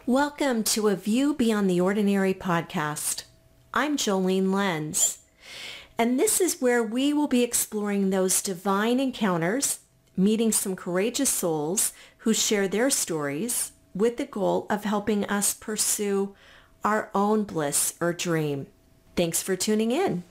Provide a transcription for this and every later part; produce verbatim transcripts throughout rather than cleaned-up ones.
Welcome to A View Beyond the Ordinary podcast. I'm Jolene Lenz, and this is where we will be exploring those divine encounters, meeting some courageous souls who share their stories with the goal of helping us pursue our own bliss or dream. Thanks for tuning in.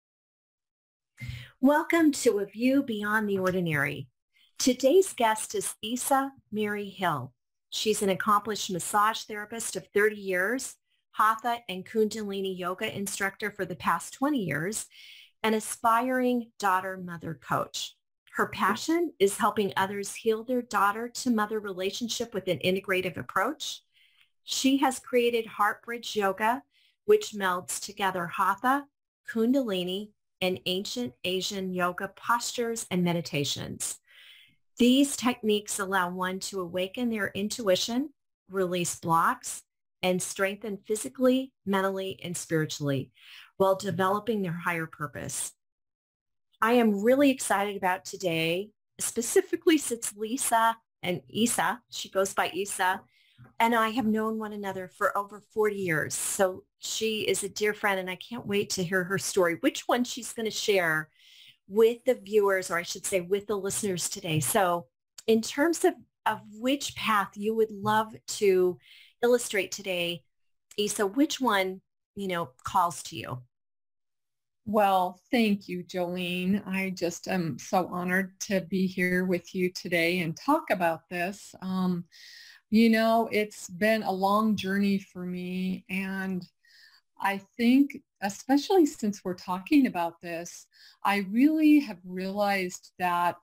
Welcome to A View Beyond the Ordinary. Today's guest is Isa Mary Hill. She's an accomplished massage therapist of thirty years, Hatha and Kundalini yoga instructor for the past twenty years, an aspiring daughter-mother coach. Her passion is helping others heal their daughter-to-mother relationship with an integrative approach. She has created Heartbridge Yoga, which melds together Hatha, Kundalini, and ancient Asian yoga postures and meditations. These techniques allow one to awaken their intuition, release blocks, and strengthen physically, mentally, and spiritually while developing their higher purpose. I am really excited about today, specifically since Lisa and Isa, she goes by Isa, and I have known one another for over forty years. So she is a dear friend, and I can't wait to hear her story, which one she's going to share with the viewers, or I should say with the listeners today. So in terms of, of which path you would love to illustrate today, Isa, which one, you know, calls to you? Well, thank you, Jolene. I just am so honored to be here with you today and talk about this. Um, you know, it's been a long journey for me, and I think, especially since we're talking about this, I really have realized that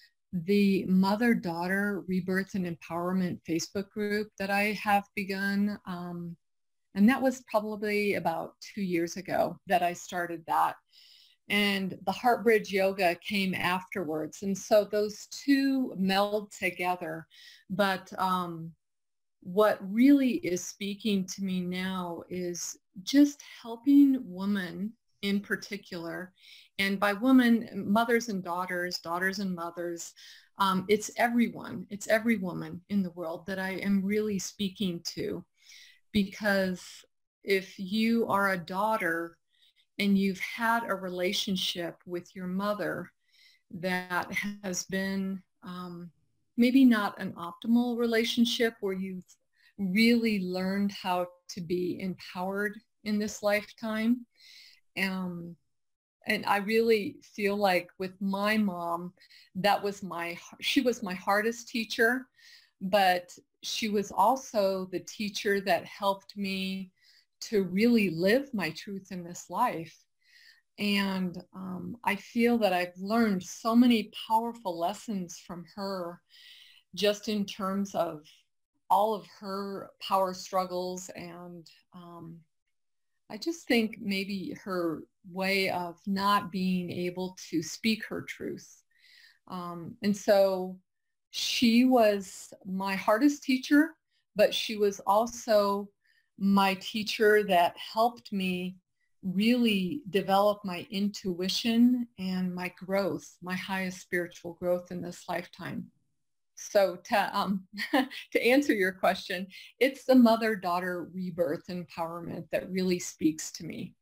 the mother-daughter rebirth and empowerment Facebook group that I have begun, um, and that was probably about two years ago that I started that. And the Heartbridge Yoga came afterwards. And so those two meld together. But um, what really is speaking to me now is just helping women in particular, and by women, mothers and daughters, daughters and mothers, um, it's everyone, it's every woman in the world that I am really speaking to. Because if you are a daughter and you've had a relationship with your mother that has been um, maybe not an optimal relationship where you've really learned how to be empowered in this lifetime. Um, and I really feel like with my mom, that was my, she was my hardest teacher, but she was also the teacher that helped me to really live my truth in this life. And um, I feel that I've learned so many powerful lessons from her, just in terms of all of her power struggles. And um, I just think maybe her way of not being able to speak her truth. Um, and so she was my hardest teacher, but she was also my teacher that helped me really develop my intuition and my growth, my highest spiritual growth in this lifetime. So to, um, to answer your question, it's the mother-daughter rebirth empowerment that really speaks to me.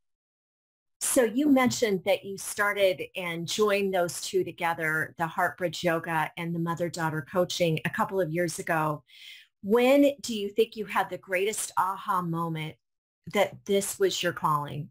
So you mentioned that you started and joined those two together, the Heartbridge Yoga and the mother-daughter coaching, a couple of years ago. When do you think you had the greatest aha moment that this was your calling?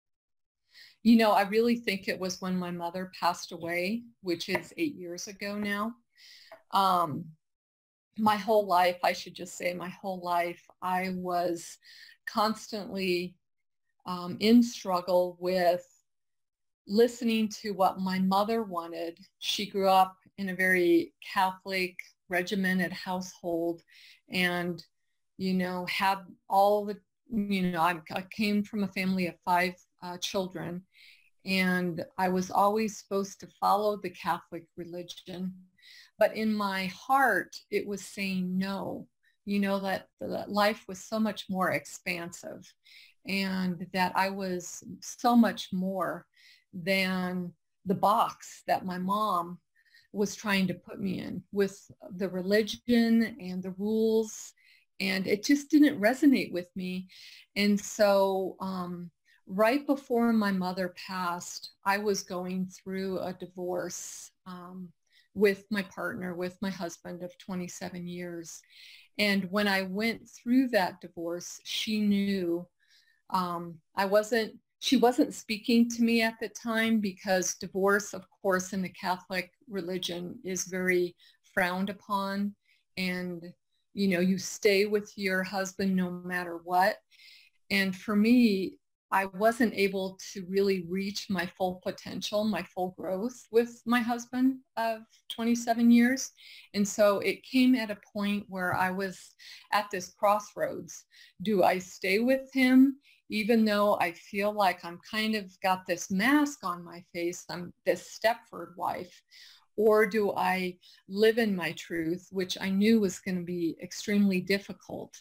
You know, I really think it was when my mother passed away, which is eight years ago now. Um, my whole life, I should just say my whole life, I was constantly um, in struggle with listening to what my mother wanted. She grew up in a very Catholic, regimented household, and, you know, had all the, you know, I, I came from a family of five uh, children, and I was always supposed to follow the Catholic religion. But in my heart, it was saying no, you know, that, that life was so much more expansive, and that I was so much more than the box that my mom was trying to put me in with the religion and the rules and it just didn't resonate with me. And so um, right before my mother passed, I was going through a divorce um, with my partner, with my husband of twenty-seven years. And when I went through that divorce, she knew um, I wasn't, she wasn't speaking to me at the time, because divorce, of course, in the Catholic religion is very frowned upon. And, you know, you stay with your husband no matter what. And for me, I wasn't able to really reach my full potential, my full growth with my husband of twenty-seven years. And so it came at a point where I was at this crossroads. Do I stay with him, even though I feel like I'm kind of got this mask on my face, I'm this Stepford wife? Or do I live in my truth, which I knew was going to be extremely difficult?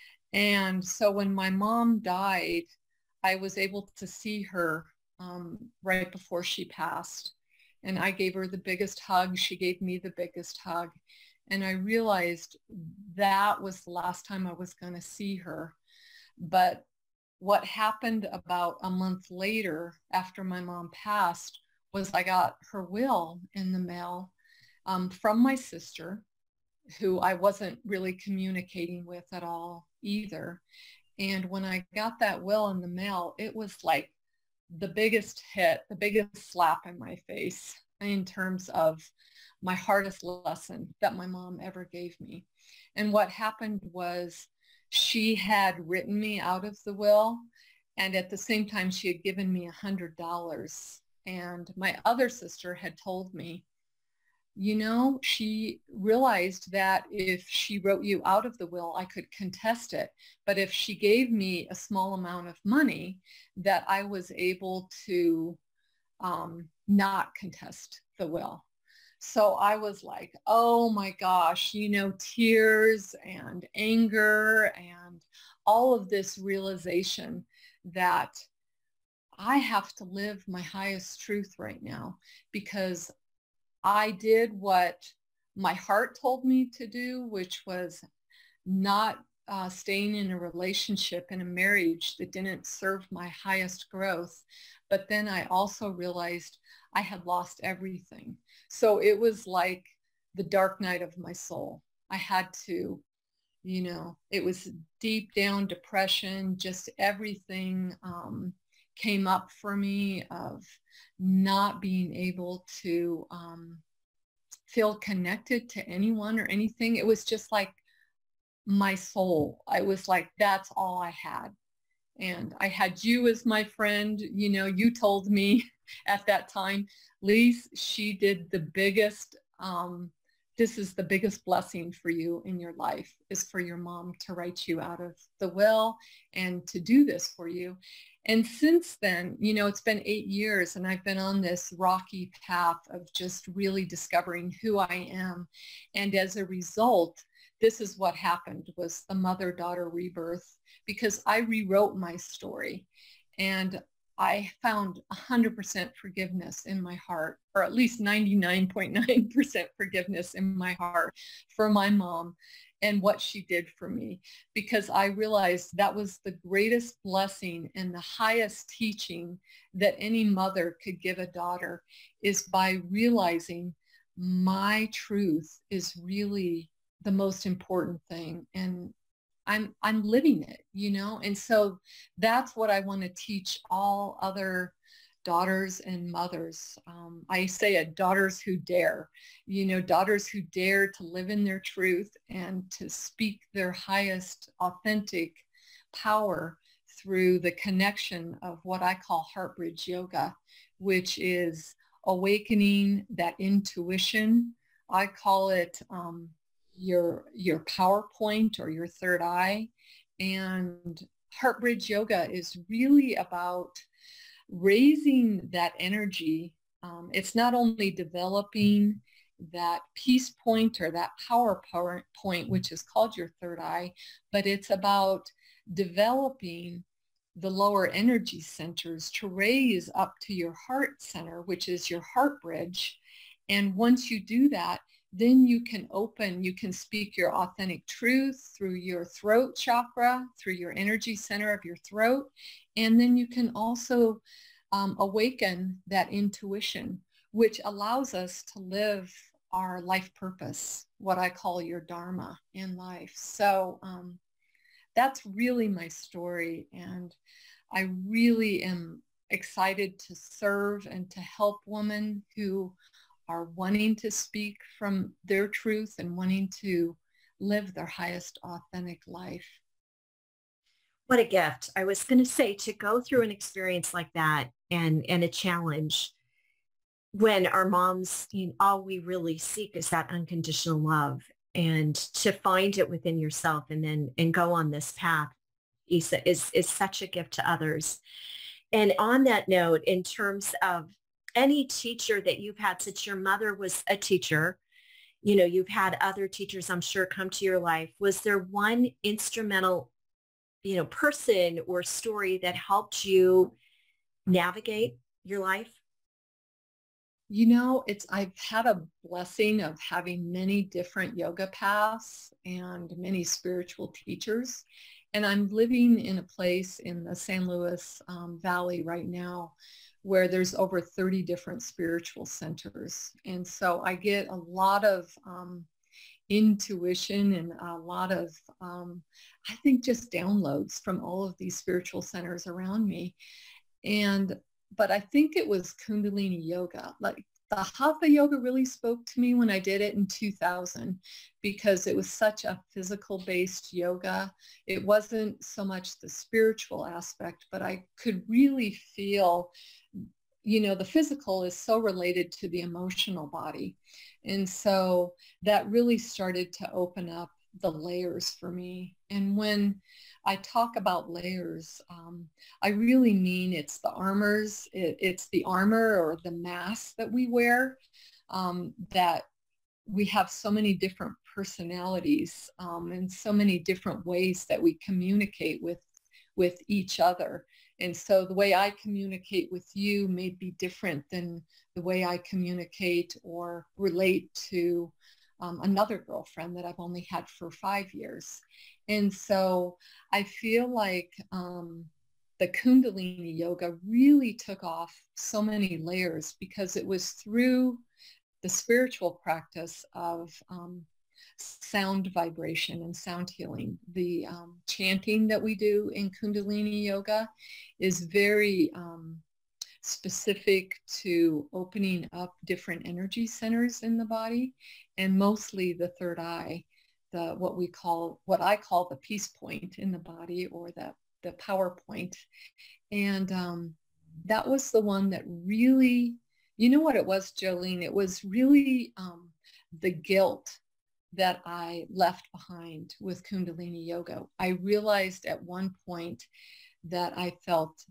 And so when my mom died, I was able to see her um, right before she passed. And I gave her the biggest hug. She gave me the biggest hug. And I realized that was the last time I was going to see her. But what happened about a month later, after my mom passed, was I got her will in the mail um, from my sister, who I wasn't really communicating with at all either. And when I got that will in the mail, it was like the biggest hit, the biggest slap in my face in terms of my hardest lesson that my mom ever gave me. And what happened was she had written me out of the will, and at the same time she had given me a hundred dollars. And my other sister had told me, you know, she realized that if she wrote you out of the will, I could contest it. But if she gave me a small amount of money, that I was able to um, not contest the will. So I was like, oh my gosh, you know, tears and anger and all of this realization that I have to live my highest truth right now, because I did what my heart told me to do, which was not uh, staying in a relationship, in a marriage that didn't serve my highest growth. But then I also realized I had lost everything. So it was like the dark night of my soul. I had to, you know, it was deep down depression, just everything um, came up for me of not being able to um, feel connected to anyone or anything. It was just like my soul. I was like, that's all I had. And I had you as my friend. You know, you told me at that time, Lise, she did the biggest, um, this is the biggest blessing for you in your life, is for your mom to write you out of the will and to do this for you. And since then, you know, it's been eight years and I've been on this rocky path of just really discovering who I am. And as a result, this is what happened, was the mother-daughter rebirth, because I rewrote my story and I found one hundred percent forgiveness in my heart, or at least ninety-nine point nine percent forgiveness in my heart for my mom and what she did for me, because I realized that was the greatest blessing and the highest teaching that any mother could give a daughter, is by realizing my truth is really the most important thing. And I'm, I'm living it, you know? And so that's what I want to teach all other daughters and mothers. Um, I say it, daughters who dare, you know, daughters who dare to live in their truth and to speak their highest authentic power through the connection of what I call Heart Bridge Yoga, which is awakening that intuition. I call it um, your, your power point or your third eye. And Heart Bridge Yoga is really about raising that energy. Um, it's not only developing that peace point or that power point, which is called your third eye, but it's about developing the lower energy centers to raise up to your heart center, which is your heart bridge. And once you do that, then you can open, you can speak your authentic truth through your throat chakra, through your energy center of your throat. And then you can also um, awaken that intuition, which allows us to live our life purpose, what I call your dharma in life. So um, that's really my story. And I really am excited to serve and to help women who are wanting to speak from their truth and wanting to live their highest authentic life. What a gift. I was going to say, to go through an experience like that and, and a challenge when our moms, you know, all we really seek is that unconditional love, and to find it within yourself and then and go on this path, Isa, is, is such a gift to others. And on that note, in terms of any teacher that you've had, since your mother was a teacher, you know, you've had other teachers, I'm sure, come to your life. Was there one instrumental, you know, person or story that helped you navigate your life? You know, it's, I've had a blessing of having many different yoga paths and many spiritual teachers. And I'm living in a place in the San Luis um, Valley right now where there's over thirty different spiritual centers. And so I get a lot of um, intuition and a lot of, um, I think, just downloads from all of these spiritual centers around me. And, but I think it was Kundalini yoga. Like the Hatha yoga really spoke to me when I did it in two thousand, because it was such a physical based yoga. It wasn't so much the spiritual aspect, but I could really feel, you know, the physical is so related to the emotional body. And so that really started to open up the layers for me. And when I talk about layers, um, I really mean it's the armors, it, it's the armor or the mask that we wear, um, that we have so many different personalities um, and so many different ways that we communicate with, with each other. And so the way I communicate with you may be different than the way I communicate or relate to um, another girlfriend that I've only had for five years. And so I feel like um, the Kundalini yoga really took off so many layers because it was through the spiritual practice of um, sound vibration and sound healing. The um, chanting that we do in Kundalini yoga is very um, specific to opening up different energy centers in the body, and mostly the third eye, the what we call, what I call the peace point in the body, or the, the power point. And um, that was the one that really, you know what it was, Jolene? It was really um, the guilt that I left behind with Kundalini yoga. I realized at one point that I felt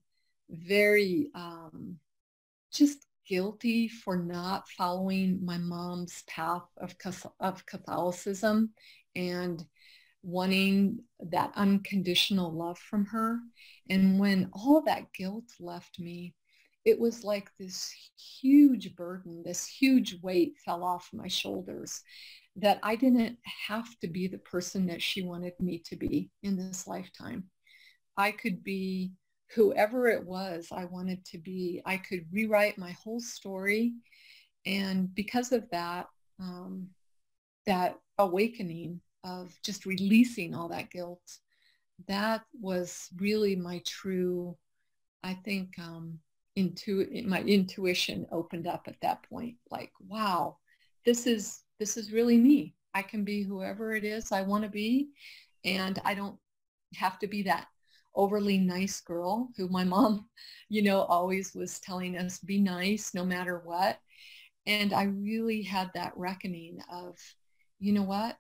very um, just guilty for not following my mom's path of, of Catholicism and wanting that unconditional love from her. And when all that guilt left me, it was like this huge burden, this huge weight fell off my shoulders, that I didn't have to be the person that she wanted me to be in this lifetime. I could be whoever it was I wanted to be. I could rewrite my whole story. And because of that, um, that awakening of just releasing all that guilt, that was really my true, I think, um, intu- my intuition opened up at that point. Like, wow, this is, this is really me. I can be whoever it is I want to be. And I don't have to be that overly nice girl who my mom, you know, always was telling us, be nice no matter what. And I really had that reckoning of, you know what,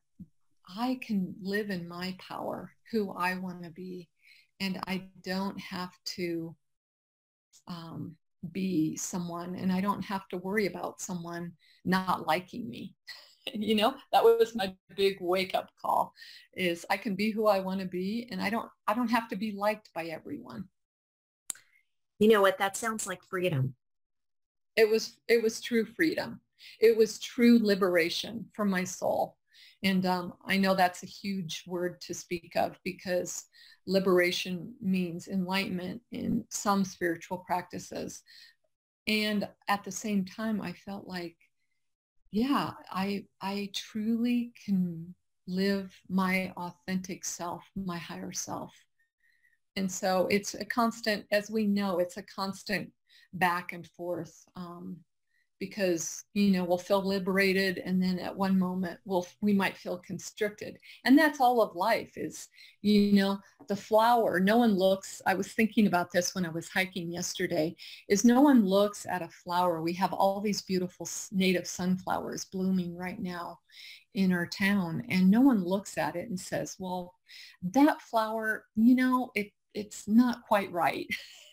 I can live in my power, who I want to be. And I don't have to um, be someone, and I don't have to worry about someone not liking me. You know, that was my big wake up call, is I can be who I want to be, and I don't, I don't have to be liked by everyone. You know what? That sounds like freedom. It was, it was true freedom. It was true liberation for my soul. And um, I know that's a huge word to speak of, because liberation means enlightenment in some spiritual practices. And at the same time, I felt like, yeah, I, I truly can live my authentic self, my higher self. And so it's a constant, as we know, it's a constant back and forth. Um, because, you know, we'll feel liberated, and then at one moment we'll, we might feel constricted. And that's all of life is, you know, the flower, no one looks, I was thinking about this when I was hiking yesterday, is no one looks at a flower. We have all these beautiful native sunflowers blooming right now in our town, and no one looks at it and says, well, that flower, you know, it, it's not quite right.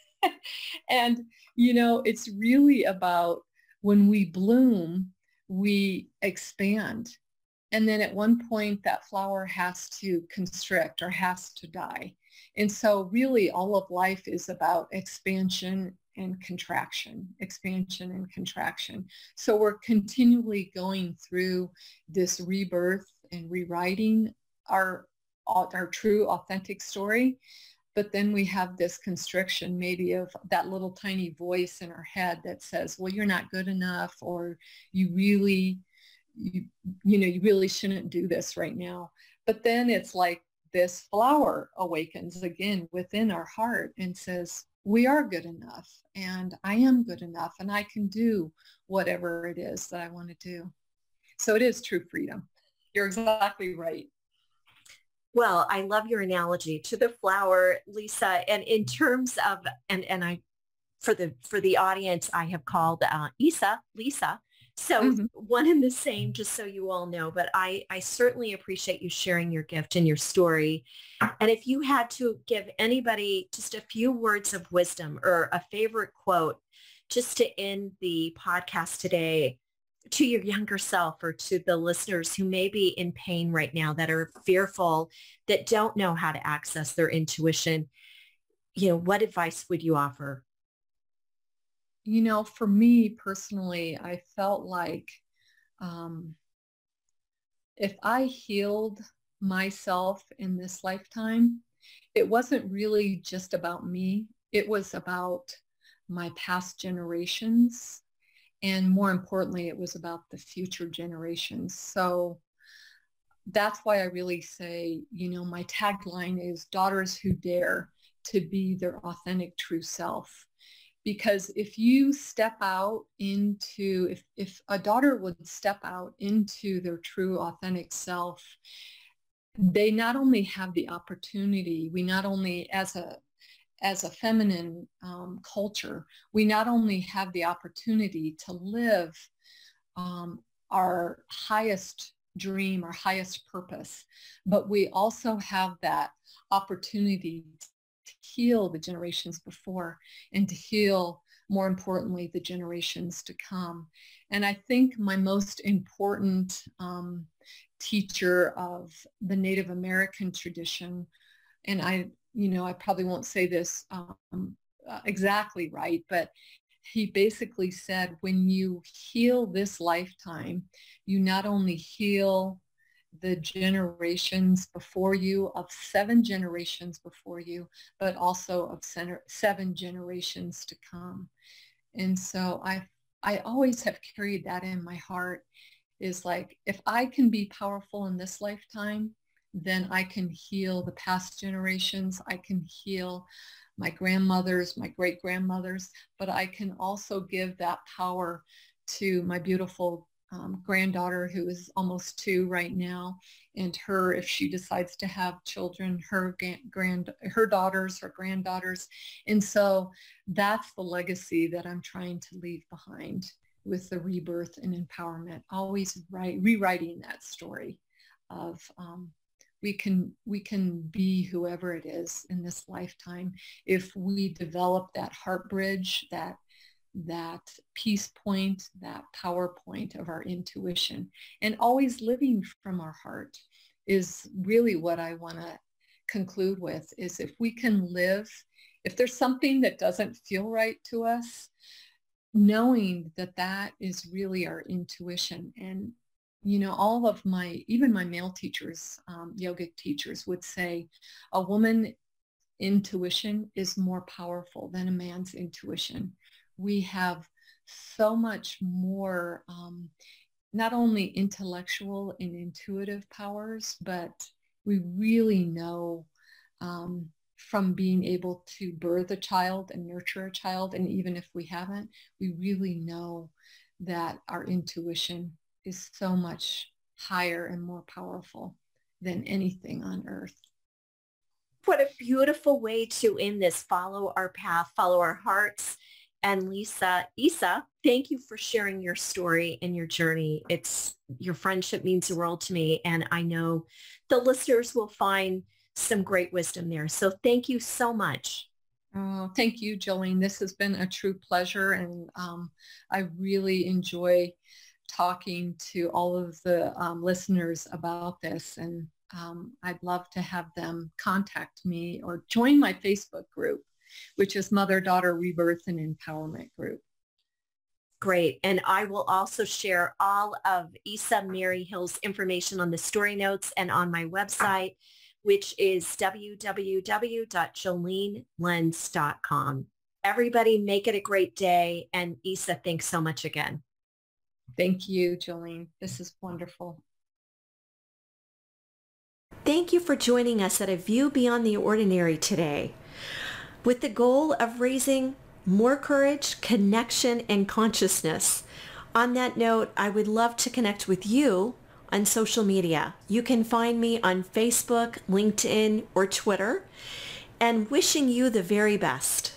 And, you know, it's really about, when we bloom, we expand. And then at one point that flower has to constrict or has to die. And so really all of life is about expansion and contraction, expansion and contraction. So we're continually going through this rebirth and rewriting our, our true authentic story. But then we have this constriction maybe of that little tiny voice in our head that says, well, you're not good enough, or you really, you, you know, you really shouldn't do this right now. But then it's like this flower awakens again within our heart and says, we are good enough, and I am good enough, and I can do whatever it is that I want to do. So it is true freedom. You're exactly right. Well, I love your analogy to the flower, Lisa. And in terms of, and, and I, for the, for the audience, I have called uh, Isa, Lisa. So mm-hmm. one and the same, just so you all know, but I, I certainly appreciate you sharing your gift and your story. And if you had to give anybody just a few words of wisdom or a favorite quote, just to end the podcast today, to your younger self or to the listeners who may be in pain right now, that are fearful, that don't know how to access their intuition, you know, what advice would you offer? You know, for me personally, I felt like um, if I healed myself in this lifetime, it wasn't really just about me. It was about my past generations. And more importantly, it was about the future generations. So that's why I really say, you know, my tagline is daughters who dare to be their authentic true self. Because if you step out into, if, if a daughter would step out into their true authentic self, they not only have the opportunity, we not only as a as a feminine um, culture, we not only have the opportunity to live um, our highest dream, our highest purpose, but we also have that opportunity to heal the generations before and to heal, more importantly, the generations to come. And I think my most important um, teacher of the Native American tradition, and I you know, I probably won't say this um, uh, exactly right, but he basically said, when you heal this lifetime, you not only heal the generations before you, of seven generations before you, but also of seven generations to come. And so I, I always have carried that in my heart, is like, if I can be powerful in this lifetime, then I can heal the past generations. I can heal my grandmothers, my great-grandmothers, but I can also give that power to my beautiful um, granddaughter, who is almost two right now, and her, if she decides to have children, her grand, her daughters, her granddaughters. And so that's the legacy that I'm trying to leave behind with the rebirth and empowerment, always write, rewriting that story of um, we can we can be whoever it is in this lifetime if we develop that heart bridge, that that peace point, that power point of our intuition. And always living from our heart is really what I want to conclude with, is if we can live, if there's something that doesn't feel right to us, knowing that that is really our intuition. And, you know, all of my, even my male teachers, um, yogic teachers would say a woman intuition is more powerful than a man's intuition. We have so much more, um, not only intellectual and intuitive powers, but we really know um, from being able to birth a child and nurture a child. And even if we haven't, we really know that our intuition is so much higher and more powerful than anything on earth. What a beautiful way to end this. Follow our path, follow our hearts. And Lisa, Isa, thank you for sharing your story and your journey. It's your friendship means the world to me. And I know the listeners will find some great wisdom there. So thank you so much. Oh, thank you, Jolene. This has been a true pleasure. And um, I really enjoy talking to all of the um, listeners about this. And um, I'd love to have them contact me or join my Facebook group, which is Mother-Daughter Rebirth and Empowerment Group. Great. And I will also share all of Isa Mary Hill's information on the story notes and on my website, which is w w w dot jolene lenz dot com. Everybody make it a great day. And Isa, thanks so much again. Thank you, Jolene. This is wonderful. Thank you for joining us at A View Beyond the Ordinary today, with the goal of raising more courage, connection, and consciousness. On that note, I would love to connect with you on social media. You can find me on Facebook, LinkedIn, or Twitter, and wishing you the very best.